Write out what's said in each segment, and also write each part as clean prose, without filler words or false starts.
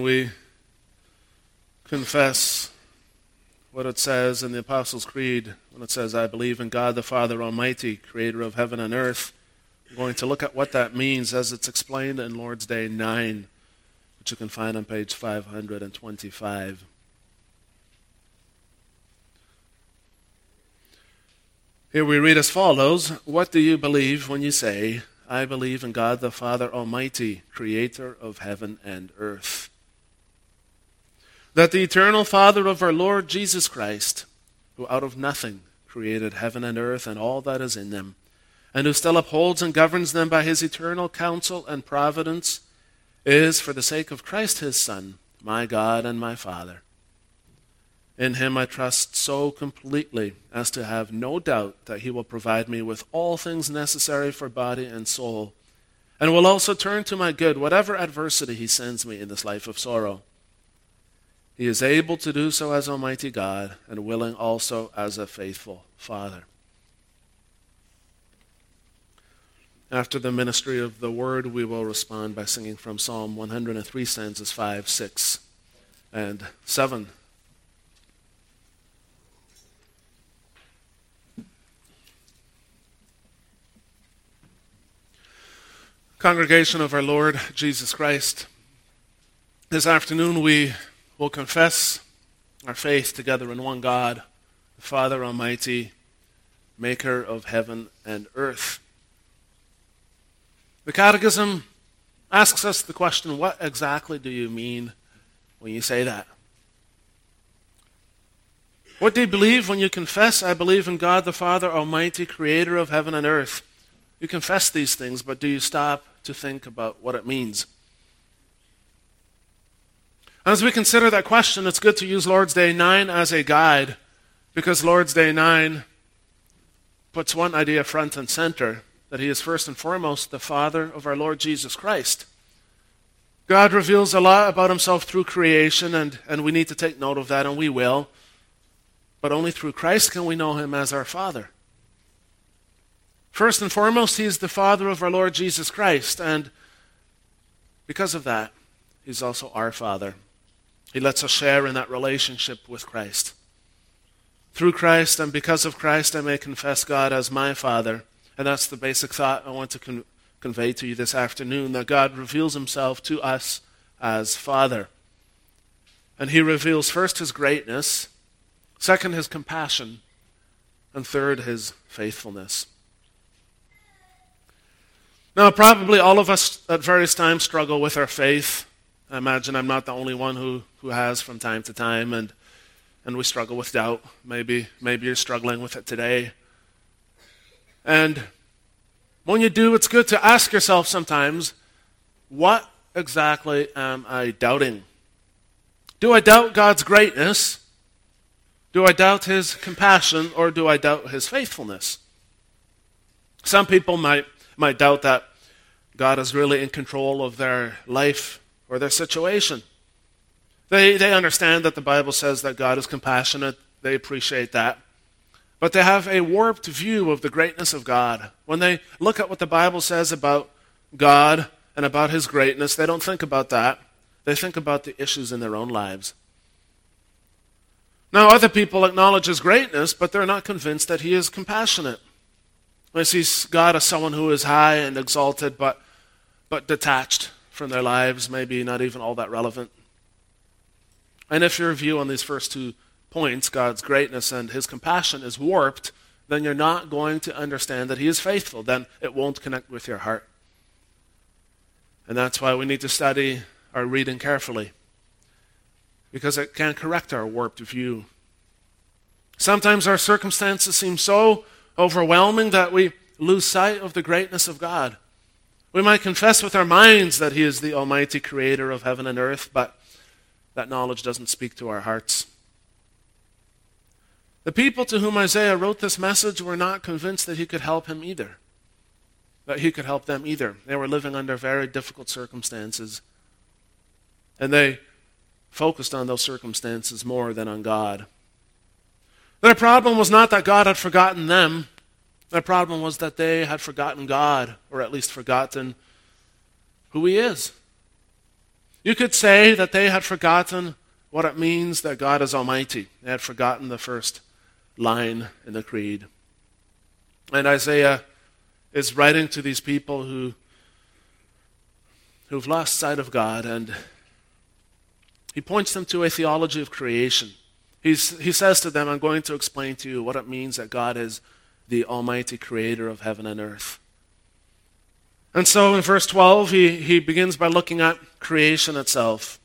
we confess what it says in the Apostles' Creed when it says, I believe in God the Father Almighty, creator of heaven and earth. We're going to look at what that means as it's explained in Lord's Day 9, which you can find on page 525. Here we read as follows, what do you believe when you say, I believe in God the Father Almighty, creator of heaven and earth? That the eternal Father of our Lord Jesus Christ, who out of nothing created heaven and earth and all that is in them, and who still upholds and governs them by his eternal counsel and providence, is, for the sake of Christ his Son, my God and my Father. In him I trust so completely as to have no doubt that he will provide me with all things necessary for body and soul, and will also turn to my good whatever adversity he sends me in this life of sorrow. He is able to do so as Almighty God, and willing also as a faithful Father. After the ministry of the word, we will respond by singing from Psalm 103, stanzas 5, 6, and 7. Congregation of our Lord Jesus Christ, this afternoon we will confess our faith together in one God, the Father Almighty, maker of heaven and earth. The Catechism asks us the question, what exactly do you mean when you say that? What do you believe when you confess, I believe in God the Father Almighty, creator of heaven and earth? You confess these things, but do you stop to think about what it means? As we consider that question, it's good to use Lord's Day 9 as a guide, because Lord's Day 9 puts one idea front and center, that he is first and foremost the Father of our Lord Jesus Christ. God reveals a lot about himself through creation, and we need to take note of that, and we will. But only through Christ can we know him as our Father. First and foremost, he is the Father of our Lord Jesus Christ, and because of that, he's also our Father. He lets us share in that relationship with Christ. Through Christ and because of Christ, I may confess God as my Father, and that's the basic thought I want to convey to you this afternoon, that God reveals himself to us as Father. And he reveals first his greatness, second his compassion, and third his faithfulness. Now, probably all of us at various times struggle with our faith. I imagine I'm not the only one who has from time to time, and we struggle with doubt. Maybe you're struggling with it today. And when you do, it's good to ask yourself sometimes, what exactly am I doubting? Do I doubt God's greatness? Do I doubt his compassion, or do I doubt his faithfulness? Some people might doubt that God is really in control of their life or their situation. They understand that the Bible says that God is compassionate. They appreciate that. But they have a warped view of the greatness of God. When they look at what the Bible says about God and about his greatness, they don't think about that. They think about the issues in their own lives. Now, other people acknowledge his greatness, but they're not convinced that he is compassionate. They see God as someone who is high and exalted, but detached from their lives, maybe not even all that relevant. And if your view on these first 2 points, God's greatness and his compassion, is warped, then you're not going to understand that he is faithful. Then it won't connect with your heart. And that's why we need to study our reading carefully, because it can correct our warped view. Sometimes our circumstances seem so overwhelming that we lose sight of the greatness of God. We might confess with our minds that he is the Almighty creator of heaven and earth, but that knowledge doesn't speak to our hearts. The people to whom Isaiah wrote this message were not convinced that he could help him either, that he could help them either. They were living under very difficult circumstances, and they focused on those circumstances more than on God. Their problem was not that God had forgotten them. Their problem was that they had forgotten God, or at least forgotten who he is. You could say that they had forgotten what it means that God is almighty. They had forgotten the first line in the creed. And Isaiah is writing to these people who've lost sight of God, and he points them to a theology of creation. He says to them, I'm going to explain to you what it means that God is the almighty creator of heaven and earth. And so in verse 12, he begins by looking at creation itself.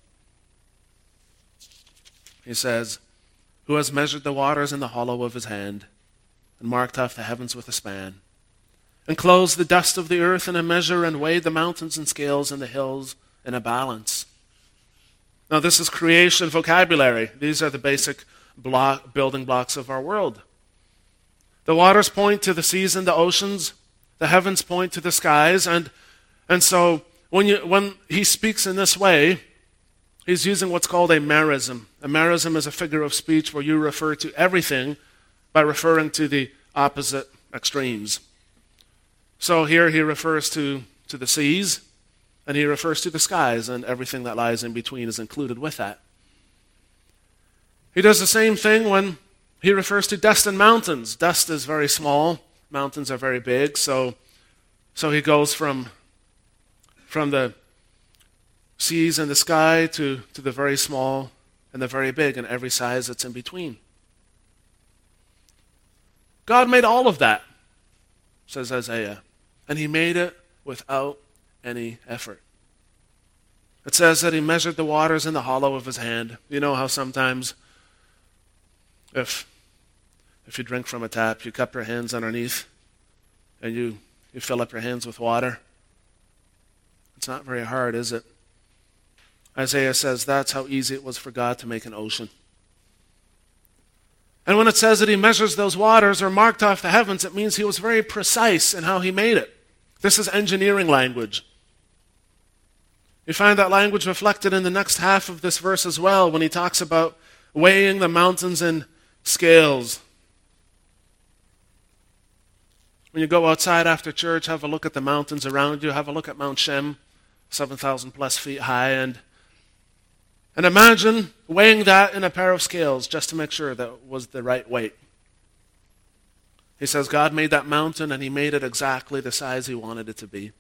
He says, who has measured the waters in the hollow of his hand, and marked off the heavens with a span, and closed the dust of the earth in a measure, and weighed the mountains in scales and the hills in a balance. Now this is creation vocabulary. These are the basic building blocks of our world. The waters point to the seas and the oceans. The heavens point to the skies. And so when he speaks in this way, he's using what's called a merism. A merism is a figure of speech where you refer to everything by referring to the opposite extremes. So here he refers to the seas, and he refers to the skies, and everything that lies in between is included with that. He does the same thing when he refers to dust and mountains. Dust is very small, mountains are very big, so he goes from the seas and the sky to the very small and the very big, and every size that's in between. God made all of that, says Isaiah, and he made it without any effort. It says that he measured the waters in the hollow of his hand. You know how sometimes if you drink from a tap, you cup your hands underneath and you fill up your hands with water? It's not very hard, is it? Isaiah says that's how easy it was for God to make an ocean. And when it says that he measures those waters or marked off the heavens, it means he was very precise in how he made it. This is engineering language. You find that language reflected in the next half of this verse as well, when he talks about weighing the mountains in scales. When you go outside after church, have a look at the mountains around you. Have a look at Mount Shem, 7,000 plus feet high, and imagine weighing that in a pair of scales just to make sure that it was the right weight. He says God made that mountain, and he made it exactly the size he wanted it to be.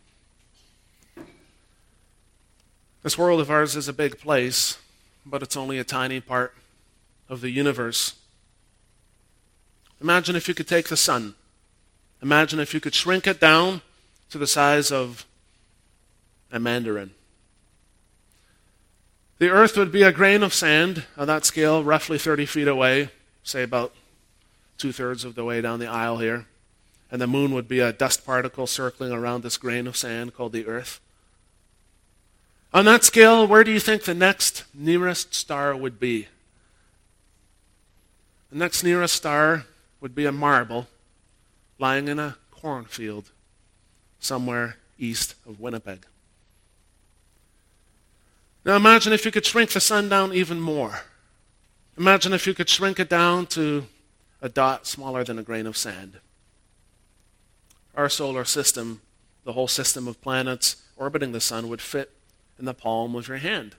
This world of ours is a big place, but it's only a tiny part of the universe. Imagine if you could take the sun. Imagine if you could shrink it down to the size of a mandarin. The earth would be a grain of sand on that scale, roughly 30 feet away, say about 2/3 of the way down the aisle here. And the moon would be a dust particle circling around this grain of sand called the earth. On that scale, where do you think the next nearest star would be? The next nearest star would be a marble lying in a cornfield somewhere east of Winnipeg. Now imagine if you could shrink the sun down even more. Imagine if you could shrink it down to a dot smaller than a grain of sand. Our solar system, the whole system of planets orbiting the sun, would fit in the palm of your hand.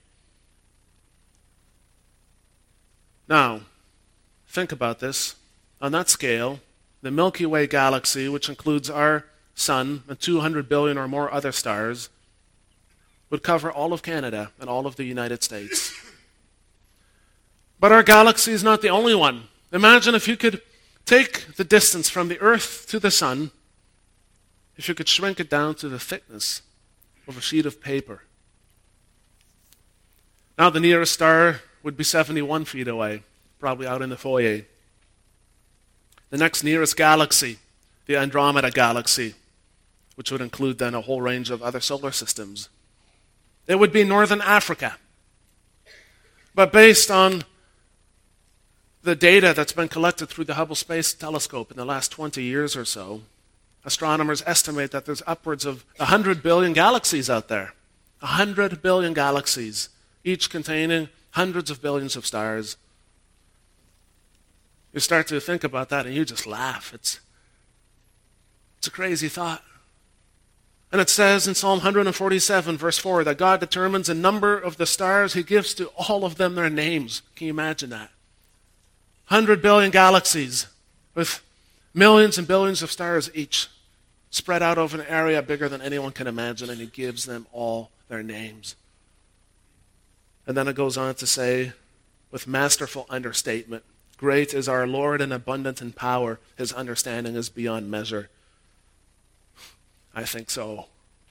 Now, think about this. On that scale, the Milky Way galaxy, which includes our sun and 200 billion or more other stars, would cover all of Canada and all of the United States. But our galaxy is not the only one. Imagine if you could take the distance from the Earth to the sun, if you could shrink it down to the thickness of a sheet of paper. Now the nearest star would be 71 feet away, probably out in the foyer. The next nearest galaxy, the Andromeda Galaxy, which would include then a whole range of other solar systems. It would be northern Africa. But based on the data that's been collected through the Hubble Space Telescope in the last 20 years or so, astronomers estimate that there's upwards of 100 billion galaxies out there. 100 billion galaxies, each containing hundreds of billions of stars. You start to think about that and you just laugh. It's a crazy thought. And it says in Psalm 147, verse 4, that God determines the number of the stars. He gives to all of them their names. Can you imagine that? 100 billion galaxies with millions and billions of stars each, spread out over an area bigger than anyone can imagine, and he gives them all their names. And then it goes on to say, with masterful understatement, great is our Lord and abundant in power. His understanding is beyond measure. I think so.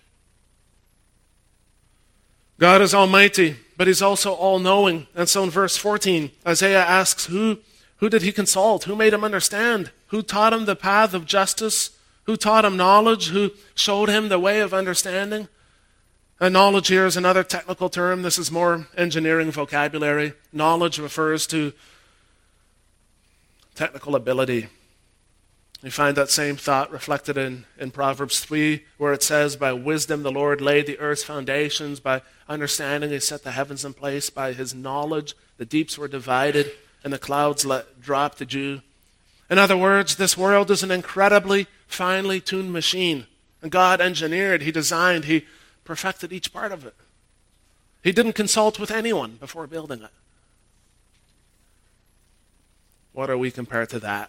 God is almighty, but he's also all-knowing. And so in verse 14, Isaiah asks, who did he consult? Who made him understand? Who taught him the path of justice? Who taught him knowledge? Who showed him the way of understanding? And knowledge here is another technical term. This is more engineering vocabulary. Knowledge refers to technical ability. You find that same thought reflected in Proverbs 3, where it says, by wisdom the Lord laid the earth's foundations, by understanding he set the heavens in place, by his knowledge the deeps were divided, and the clouds let drop the dew. In other words, this world is an incredibly finely tuned machine. And God engineered, he designed, he perfected each part of it. He didn't consult with anyone before building it. What are we compared to that?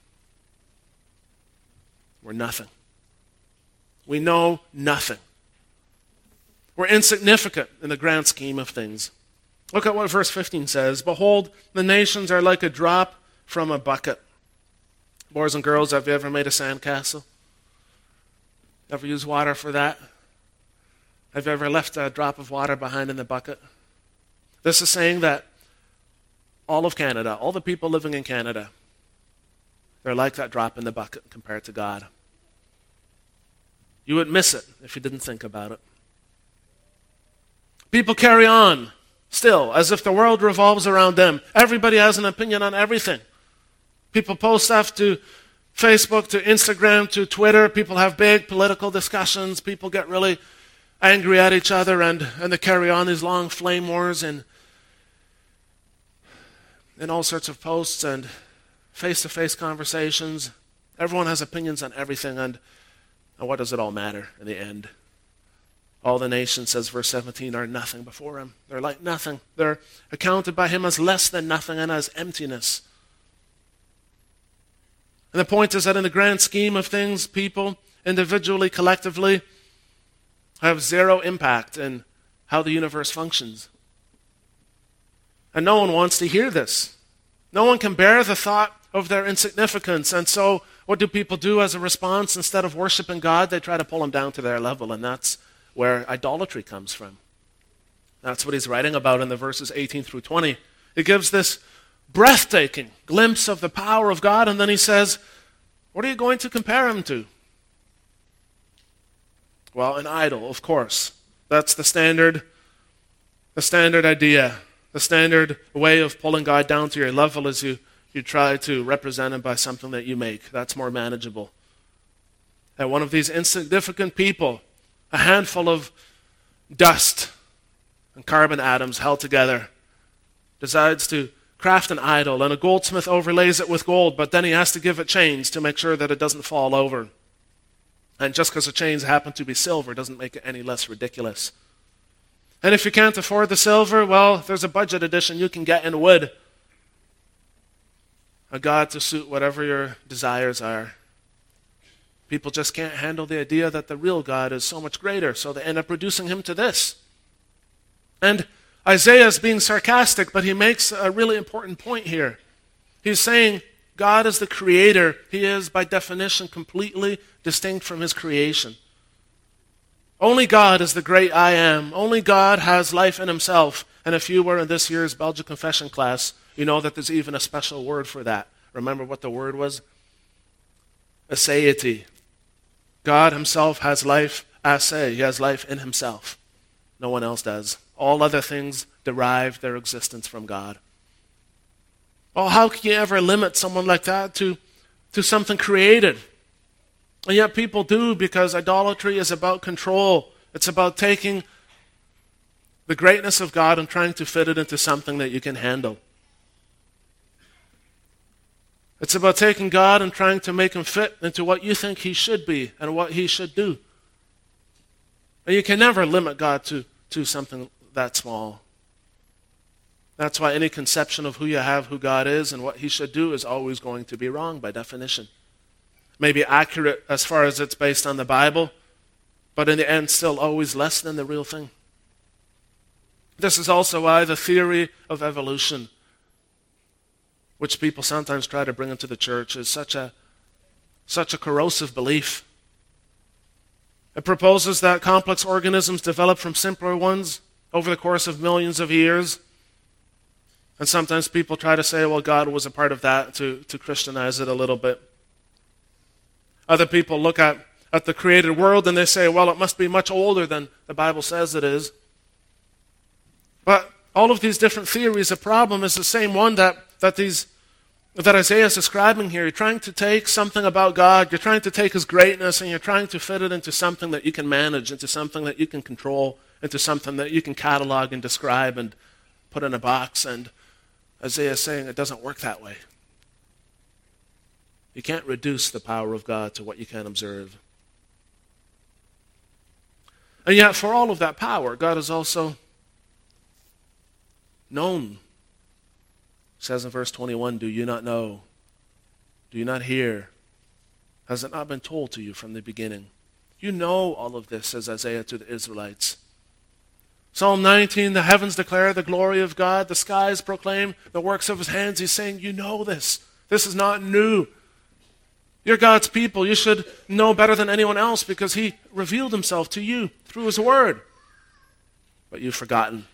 We're nothing. We know nothing. We're insignificant in the grand scheme of things. Look at what verse 15 says. Behold, the nations are like a drop from a bucket. Boys and girls, have you ever made a sandcastle? Ever used water for that? Have you ever left a drop of water behind in the bucket? This is saying that all of Canada, all the people living in Canada, they're like that drop in the bucket compared to God. You would miss it if you didn't think about it. People carry on still as if the world revolves around them. Everybody has an opinion on everything. People post stuff to Facebook, to Instagram, to Twitter. People have big political discussions. People get really angry at each other, and they carry on these long flame wars and all sorts of posts and face-to-face conversations. Everyone has opinions on everything, and what does it all matter in the end? All the nations, says verse 17, are nothing before him. They're like nothing. They're accounted by him as less than nothing and as emptiness. And the point is that in the grand scheme of things, people, individually, collectively, have zero impact in how the universe functions. And no one wants to hear this. No one can bear the thought of their insignificance. And so what do people do as a response? Instead of worshiping God, they try to pull him down to their level. And that's where idolatry comes from. That's what he's writing about in the verses 18 through 20. He gives this breathtaking glimpse of the power of God, and then he says, what are you going to compare him to? Well, an idol, of course. That's the standard idea. The standard way of pulling God down to your level is you try to represent him by something that you make. That's more manageable. And one of these insignificant people, a handful of dust and carbon atoms held together, decides to craft an idol, and a goldsmith overlays it with gold, but then he has to give it chains to make sure that it doesn't fall over. And just because the chains happen to be silver doesn't make it any less ridiculous. And if you can't afford the silver, well, there's a budget edition you can get in wood. A god to suit whatever your desires are. People just can't handle the idea that the real God is so much greater, so they end up reducing him to this. And Isaiah is being sarcastic, but he makes a really important point here. He's saying God is the creator. He is, by definition, completely distinct from his creation. Only God is the great I am. Only God has life in himself. And if you were in this year's Belgian confession class, you know that there's even a special word for that. Remember what the word was? Aseity. God himself has life, ase. He has life in himself. No one else does. All other things derive their existence from God. Well, how can you ever limit someone like that to something created? And yet people do, because idolatry is about control. It's about taking the greatness of God and trying to fit it into something that you can handle. It's about taking God and trying to make him fit into what you think he should be and what he should do. And you can never limit God to something that small. That's why any conception of who you have, who God is, and what he should do is always going to be wrong by definition. Maybe accurate as far as it's based on the Bible, but in the end still always less than the real thing. This is also why the theory of evolution, which people sometimes try to bring into the church, is such a corrosive belief. It proposes that complex organisms develop from simpler ones over the course of millions of years. And sometimes people try to say, well, God was a part of that to Christianize it a little bit. Other people look at the created world and they say, well, it must be much older than the Bible says it is. But all of these different theories, the problem is the same one that Isaiah is describing here. You're trying to take something about God, you're trying to take his greatness, and you're trying to fit it into something that you can manage, into something that you can control, into something that you can catalog and describe and put in a box. And Isaiah is saying it doesn't work that way. You can't reduce the power of God to what you can observe. And yet, for all of that power, God is also known. It says in verse 21, do you not know? Do you not hear? Has it not been told to you from the beginning? You know all of this, says Isaiah to the Israelites. Psalm 19, the heavens declare the glory of God. The skies proclaim the works of his hands. He's saying, you know this. This is not new. You're God's people. You should know better than anyone else because he revealed himself to you through his word. But you've forgotten.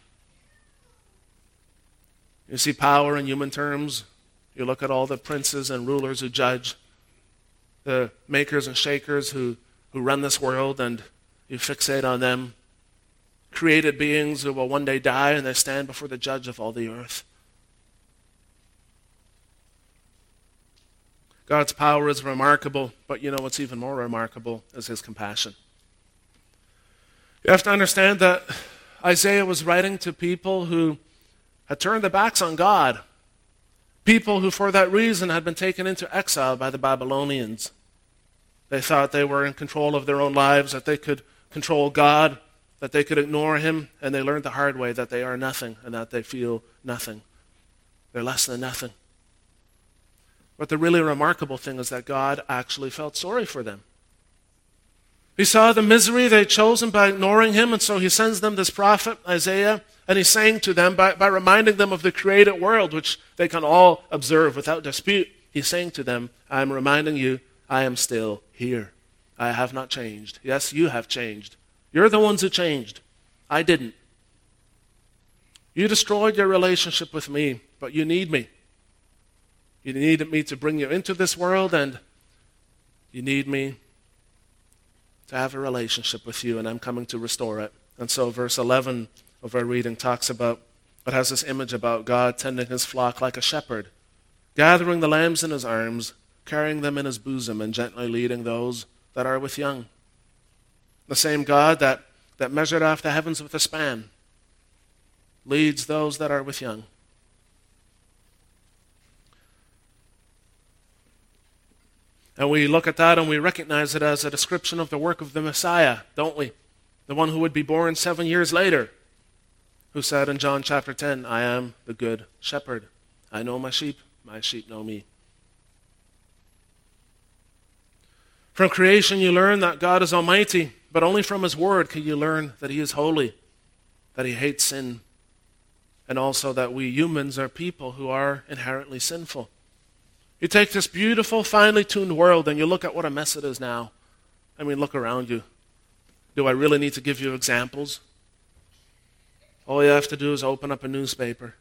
You see power in human terms. You look at all the princes and rulers who judge, the makers and shakers who run this world, and you fixate on them. Created beings who will one day die, and they stand before the judge of all the earth. God's power is remarkable, but you know what's even more remarkable is his compassion. You have to understand that Isaiah was writing to people who had turned their backs on God. People who for that reason had been taken into exile by the Babylonians. They thought they were in control of their own lives, that they could control God, that they could ignore him, and they learned the hard way that they are nothing and that they feel nothing. They're less than nothing. But the really remarkable thing is that God actually felt sorry for them. He saw the misery they'd chosen by ignoring him, and so he sends them this prophet, Isaiah, and he's saying to them, by reminding them of the created world, which they can all observe without dispute, he's saying to them, I am reminding you, I am still here. I have not changed. Yes, you have changed. You're the ones who changed. I didn't. You destroyed your relationship with me, but you need me. You needed me to bring you into this world, and you need me to have a relationship with you, and I'm coming to restore it. And so verse 11 of our reading talks about, it has this image about God tending his flock like a shepherd, gathering the lambs in his arms, carrying them in his bosom, and gently leading those that are with young. The same God that measured off the heavens with a span leads those that are with young. And we look at that and we recognize it as a description of the work of the Messiah, don't we? The one who would be born 7 years later, who said in John chapter 10, I am the good shepherd. I know my sheep know me. From creation you learn that God is almighty, but only from his word can you learn that he is holy, that he hates sin, and also that we humans are people who are inherently sinful. You take this beautiful, finely tuned world and you look at what a mess it is now. I mean, look around you. Do I really need to give you examples? All you have to do is open up a newspaper.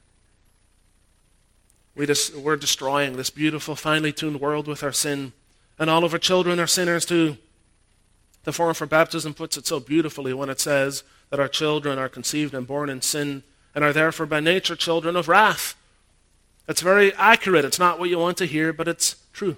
We're destroying this beautiful, finely tuned world with our sin. And all of our children are sinners too. The Forum for Baptism puts it so beautifully when it says that our children are conceived and born in sin and are therefore by nature children of wrath. It's very accurate. It's not what you want to hear, but it's true.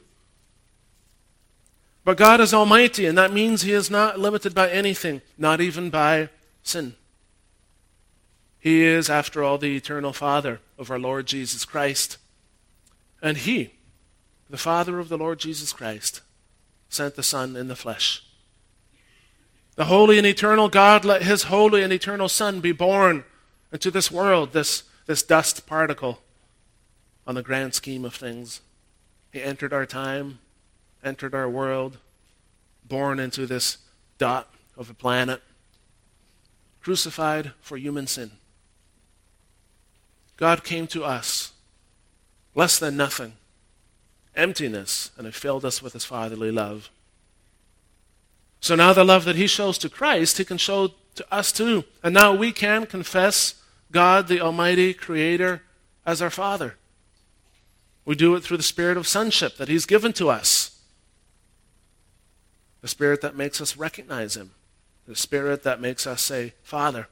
But God is almighty, and that means he is not limited by anything, not even by sin. He is, after all, the eternal Father of our Lord Jesus Christ. And he, the Father of the Lord Jesus Christ, sent the Son in the flesh. The holy and eternal God let his holy and eternal Son be born into this world, this dust particle on the grand scheme of things. He entered our time, entered our world, born into this dot of a planet, crucified for human sin. God came to us, less than nothing, emptiness, and he filled us with his fatherly love. So now the love that he shows to Christ, he can show to us too. And now we can confess God, the Almighty Creator, as our Father. We do it through the spirit of sonship that he's given to us. The spirit that makes us recognize him. The spirit that makes us say, Father.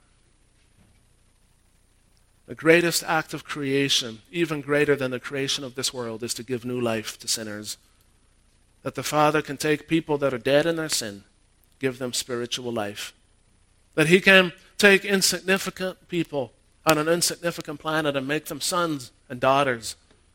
The greatest act of creation, even greater than the creation of this world, is to give new life to sinners. That the Father can take people that are dead in their sin, give them spiritual life. That he can take insignificant people on an insignificant planet and make them sons and daughters.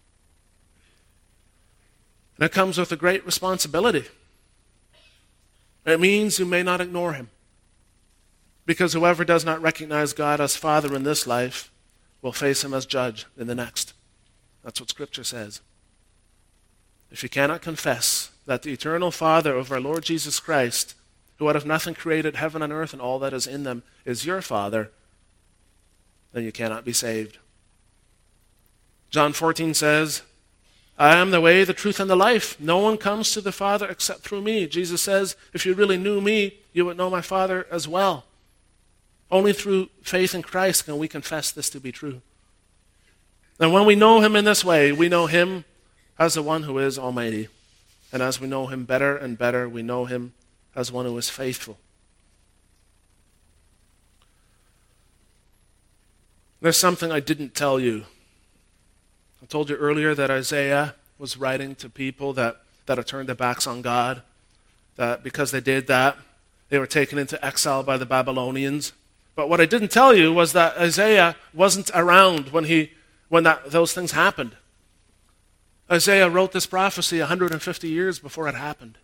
And it comes with a great responsibility. It means you may not ignore him. Because whoever does not recognize God as Father in this life will face him as judge in the next. That's what Scripture says. If you cannot confess that the eternal Father of our Lord Jesus Christ, who out of nothing created heaven and earth and all that is in them, is your Father, then you cannot be saved. John 14 says, I am the way, the truth, and the life. No one comes to the Father except through me. Jesus says, if you really knew me, you would know my Father as well. Only through faith in Christ can we confess this to be true. And when we know him in this way, we know him as the one who is almighty. And as we know him better and better, we know him as one who is faithful. There's something I didn't tell you. I told you earlier that Isaiah was writing to people that had turned their backs on God, that because they did that, they were taken into exile by the Babylonians. But what I didn't tell you was that Isaiah wasn't around when those things happened. Isaiah wrote this prophecy 150 years before it happened.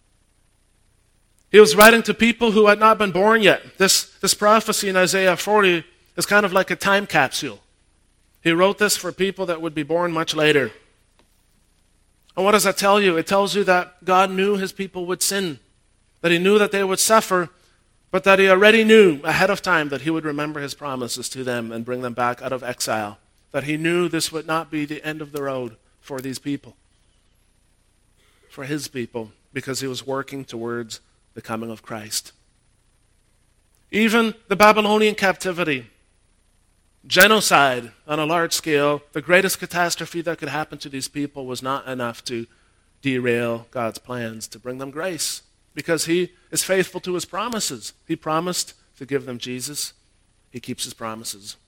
He was writing to people who had not been born yet. This prophecy in Isaiah 40 is kind of like a time capsule. He wrote this for people that would be born much later. And what does that tell you? It tells you that God knew his people would sin, that he knew that they would suffer, but that he already knew ahead of time that he would remember his promises to them and bring them back out of exile, that he knew this would not be the end of the road for these people, for his people, because he was working towards the coming of Christ. Even the Babylonian captivity, genocide on a large scale, the greatest catastrophe that could happen to these people was not enough to derail God's plans to bring them grace, because he is faithful to his promises. He promised to give them Jesus. He keeps his promises.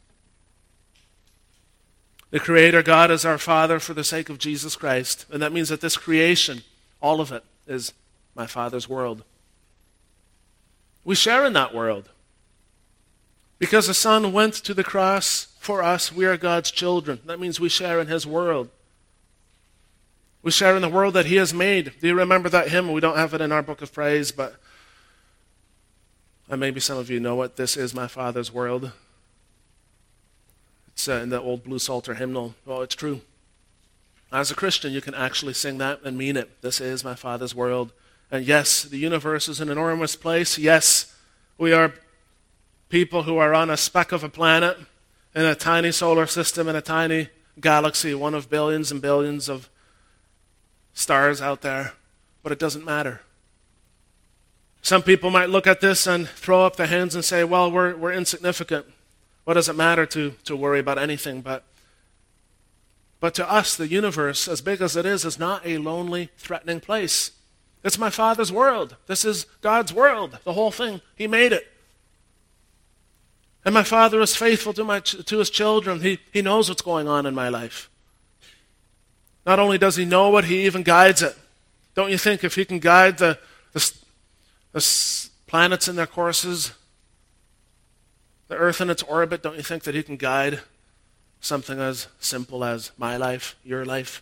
The Creator God is our Father for the sake of Jesus Christ, and that means that this creation, all of it, is my Father's world. We share in that world. Because the Son went to the cross for us, we are God's children. That means we share in his world. We share in the world that he has made. Do you remember that hymn? We don't have it in our book of praise, but maybe some of you know it. This is my Father's world. It's in the old Blue Psalter hymnal. Well, it's true. As a Christian, you can actually sing that and mean it. This is my Father's world. And yes, the universe is an enormous place. Yes, we are people who are on a speck of a planet in a tiny solar system, in a tiny galaxy, one of billions and billions of stars out there. But it doesn't matter. Some people might look at this and throw up their hands and say, well, we're insignificant. What does it matter to worry about anything? But to us, the universe, as big as it is not a lonely, threatening place. It's my Father's world. This is God's world, the whole thing. He made it. And my Father is faithful to his children. He knows what's going on in my life. Not only does he know it, he even guides it. Don't you think if he can guide the planets in their courses, the earth in its orbit, don't you think that he can guide something as simple as my life, your life?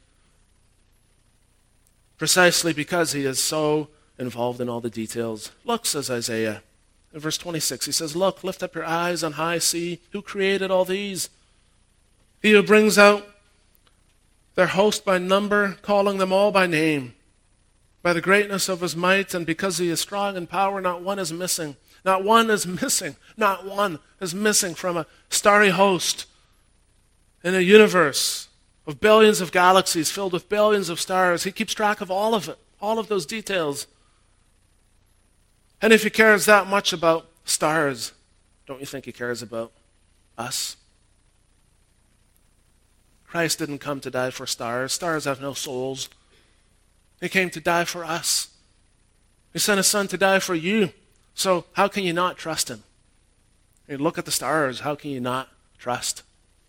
Precisely because he is so involved in all the details. Look, says Isaiah, In verse 26, he says, "Look, lift up your eyes on high, see who created all these. He who brings out their host by number, calling them all by name. By the greatness of his might, and because he is strong in power, not one is missing." Not one is missing. Not one is missing from a starry host in a universe of billions of galaxies filled with billions of stars. He keeps track of all of it, all of those details. And if he cares that much about stars, don't you think he cares about us? Christ didn't come to die for stars. Stars have no souls. He came to die for us. He sent his son to die for you. So how can you not trust him? You look at the stars, how can you not trust?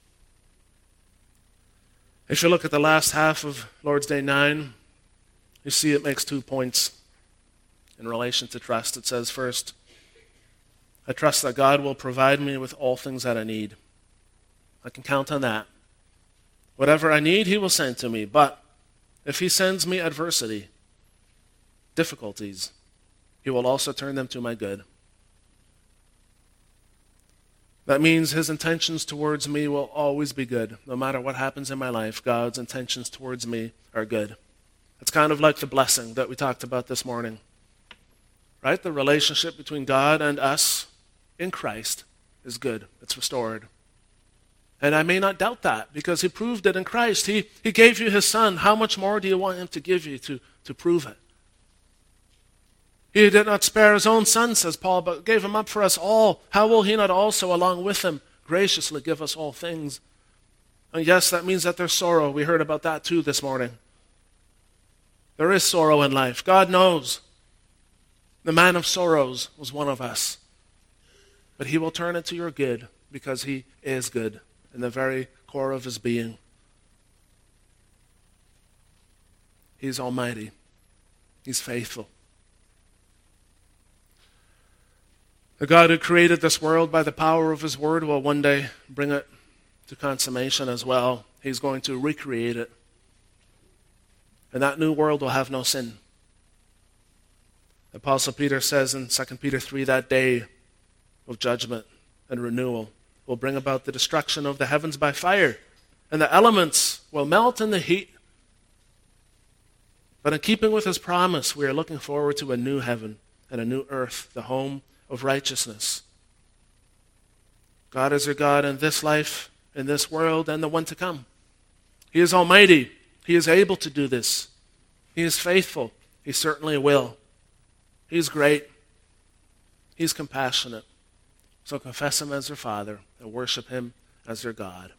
If you look at the last half of Lord's Day 9, you see it makes 2 points in relation to trust. It says, first, I trust that God will provide me with all things that I need. I can count on that. Whatever I need, he will send to me. But if he sends me adversity, difficulties, he will also turn them to my good. That means his intentions towards me will always be good. No matter what happens in my life, God's intentions towards me are good. It's kind of like the blessing that we talked about this morning. Right? The relationship between God and us in Christ is good. It's restored. And I may not doubt that because he proved it in Christ. He gave you his son. How much more do you want him to give you to prove it? He did not spare his own son, says Paul, but gave him up for us all. How will he not also, along with him, graciously give us all things? And yes, that means that there's sorrow. We heard about that too this morning. There is sorrow in life. God knows. The man of sorrows was one of us. But he will turn it to your good because he is good in the very core of his being. He's almighty. He's faithful. The God who created this world by the power of his word will one day bring it to consummation as well. He's going to recreate it. And that new world will have no sin. The Apostle Peter says in 2 Peter 3, that day of judgment and renewal will bring about the destruction of the heavens by fire, and the elements will melt in the heat. But in keeping with his promise, we are looking forward to a new heaven and a new earth, the home of righteousness. God is your God in this life, in this world, and the one to come. He is almighty. He is able to do this. He is faithful. He certainly will. He's great. He's compassionate. So confess him as your Father and worship him as your God.